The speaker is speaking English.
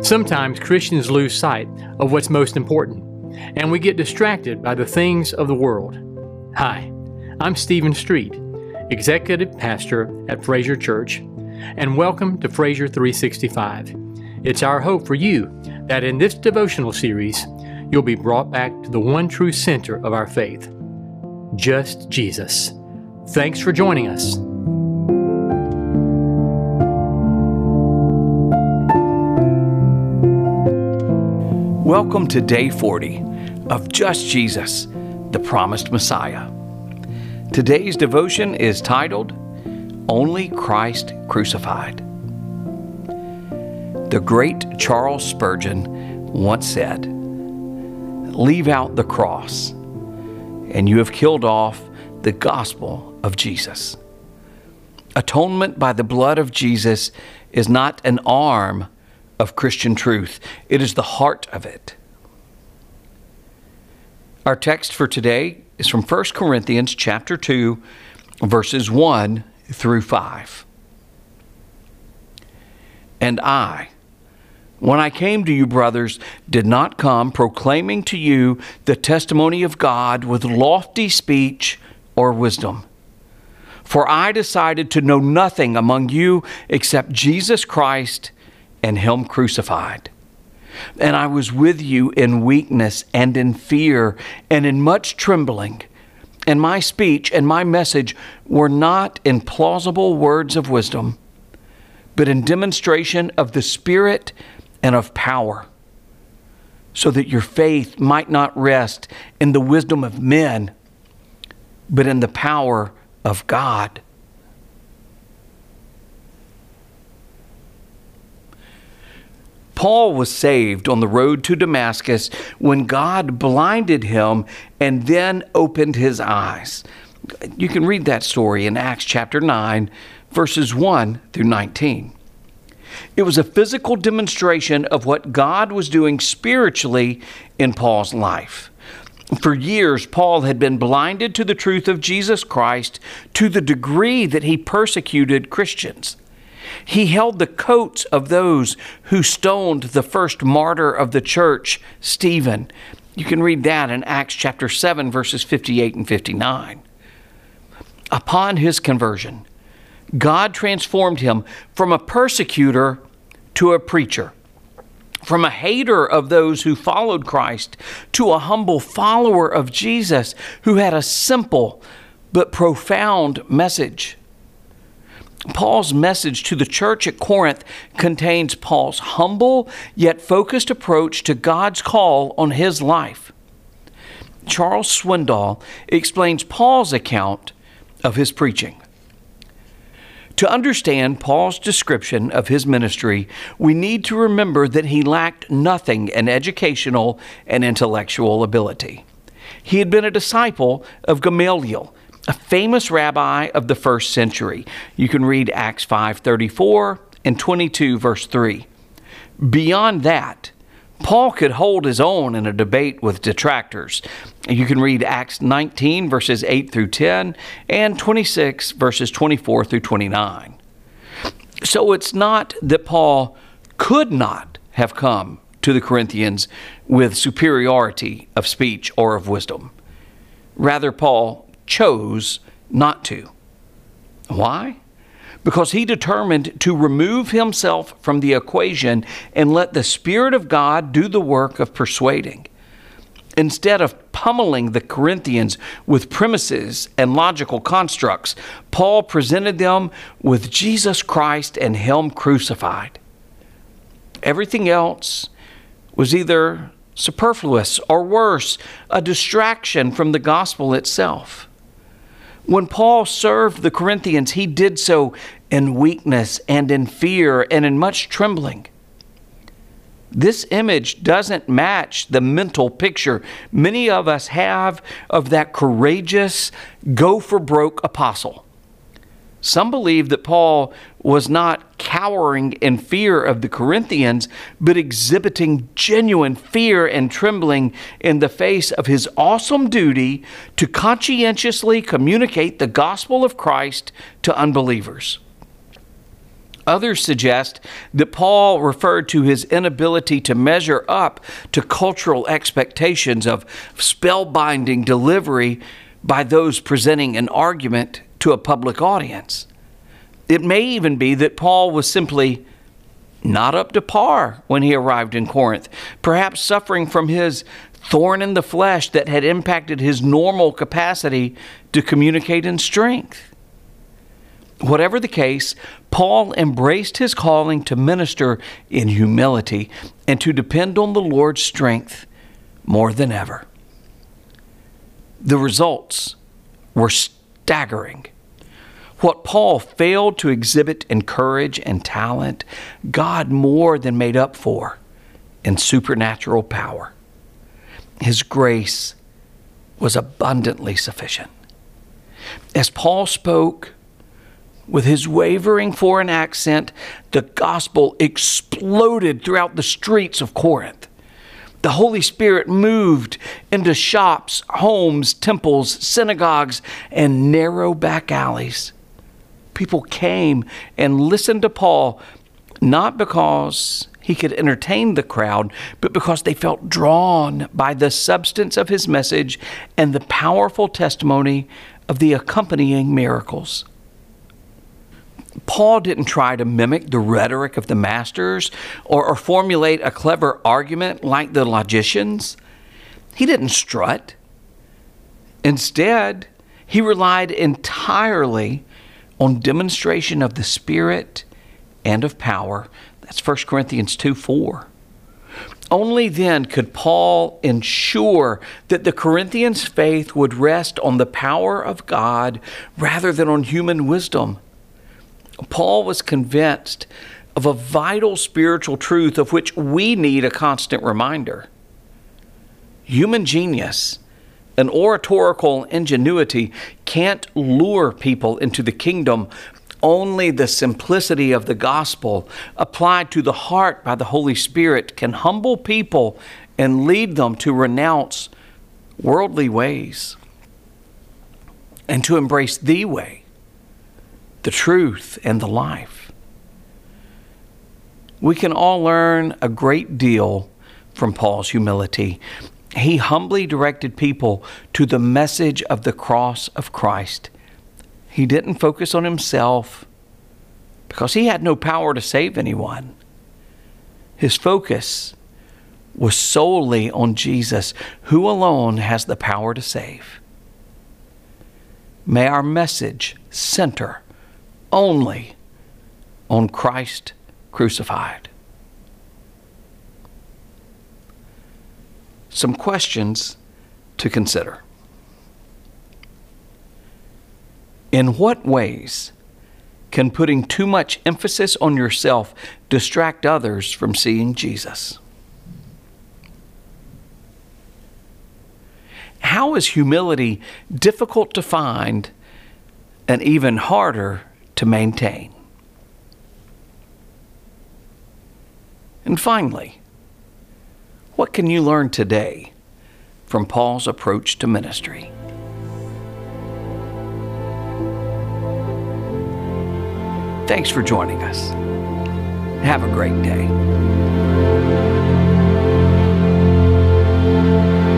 Sometimes Christians lose sight of what's most important, and we get distracted by the things of the world. Hi, I'm Stephen Street, Executive Pastor at Fraser Church, and welcome to Fraser 365. It's our hope for you that in this devotional series, you'll be brought back to the one true center of our faith, just Jesus. Thanks for joining us. Welcome to Day 40 of Just Jesus, the Promised Messiah. Today's devotion is titled, Only Christ Crucified. The great Charles Spurgeon once said, "Leave out the cross, and you have killed off the gospel of Jesus." Atonement by the blood of Jesus is not an arm of Christian truth. It is the heart of it. Our text for today is from 1 Corinthians chapter 2, verses 1 through 5. And I, when I came to you, brothers, did not come proclaiming to you the testimony of God with lofty speech or wisdom. For I decided to know nothing among you except Jesus Christ and Him crucified. And I was with you in weakness and in fear and in much trembling. And my speech and my message were not in plausible words of wisdom, but in demonstration of the Spirit and of power, so that your faith might not rest in the wisdom of men, but in the power of God. Paul was saved on the road to Damascus when God blinded him and then opened his eyes. You can read that story in Acts chapter 9, verses 1 through 19. It was a physical demonstration of what God was doing spiritually in Paul's life. For years, Paul had been blinded to the truth of Jesus Christ to the degree that he persecuted Christians. He held the coats of those who stoned the first martyr of the church, Stephen. You can read that in Acts chapter 7, verses 58 and 59. Upon his conversion, God transformed him from a persecutor to a preacher, from a hater of those who followed Christ to a humble follower of Jesus who had a simple but profound message. Paul's message to the church at Corinth contains Paul's humble yet focused approach to God's call on his life. Charles Swindoll explains Paul's account of his preaching. To understand Paul's description of his ministry, we need to remember that he lacked nothing in educational and intellectual ability. He had been a disciple of Gamaliel, a famous rabbi of the first century. You can read Acts 5:34 and 22 verse 3. Beyond that, Paul could hold his own in a debate with detractors. You can read Acts 19 verses 8 through 10 and 26 verses 24 through 29. So it's not that Paul could not have come to the Corinthians with superiority of speech or of wisdom. Rather, Paul chose not to. Why? Because he determined to remove himself from the equation and let the Spirit of God do the work of persuading. Instead of pummeling the Corinthians with premises and logical constructs, Paul presented them with Jesus Christ and Him crucified. Everything else was either superfluous or worse, a distraction from the gospel itself. When Paul served the Corinthians, he did so in weakness and in fear and in much trembling. This image doesn't match the mental picture many of us have of that courageous, go-for-broke apostle. Some believe that Paul was not cowering in fear of the Corinthians, but exhibiting genuine fear and trembling in the face of his awesome duty to conscientiously communicate the gospel of Christ to unbelievers. Others suggest that Paul referred to his inability to measure up to cultural expectations of spellbinding delivery by those presenting an argument to a public audience. It may even be that Paul was simply not up to par when he arrived in Corinth, perhaps suffering from his thorn in the flesh that had impacted his normal capacity to communicate in strength. Whatever the case, Paul embraced his calling to minister in humility and to depend on the Lord's strength more than ever. The results were staggering. What Paul failed to exhibit in courage and talent, God more than made up for in supernatural power. His grace was abundantly sufficient. As Paul spoke, with his wavering foreign accent, the gospel exploded throughout the streets of Corinth. The Holy Spirit moved into shops, homes, temples, synagogues, and narrow back alleys. People came and listened to Paul, not because he could entertain the crowd, but because they felt drawn by the substance of his message and the powerful testimony of the accompanying miracles. Paul didn't try to mimic the rhetoric of the masters or formulate a clever argument like the logicians. He didn't strut. Instead, he relied entirely on demonstration of the Spirit and of power. That's 1 Corinthians 2:4. Only then could Paul ensure that the Corinthians' faith would rest on the power of God rather than on human wisdom. Paul was convinced of a vital spiritual truth of which we need a constant reminder. Human genius and oratorical ingenuity can't lure people into the kingdom. Only the simplicity of the gospel applied to the heart by the Holy Spirit can humble people and lead them to renounce worldly ways and to embrace the way, the truth, and the life. We can all learn a great deal from Paul's humility. He humbly directed people to the message of the cross of Christ. He didn't focus on himself because he had no power to save anyone. His focus was solely on Jesus, who alone has the power to save. May our message center only on Christ crucified. Some questions to consider. In what ways can putting too much emphasis on yourself distract others from seeing Jesus? How is humility difficult to find and even harder to maintain? And finally, what can you learn today from Paul's approach to ministry? Thanks for joining us. Have a great day.